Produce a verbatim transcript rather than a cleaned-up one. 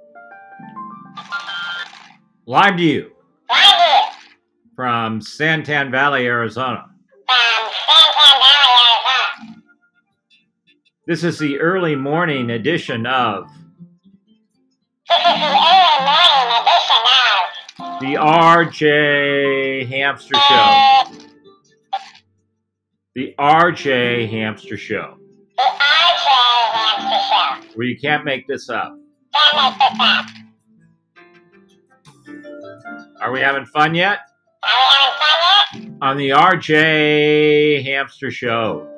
Live to you Live from Santan Valley, Arizona. from Santan Valley, Arizona. This is the early morning edition of This is the early morning edition of the R J Hamster Show. The R J Hamster Show. the R J Hamster Show. Where you can't make this up. Can't make this up. Are we having fun yet? Are we having fun yet? On the R J Hamster Show.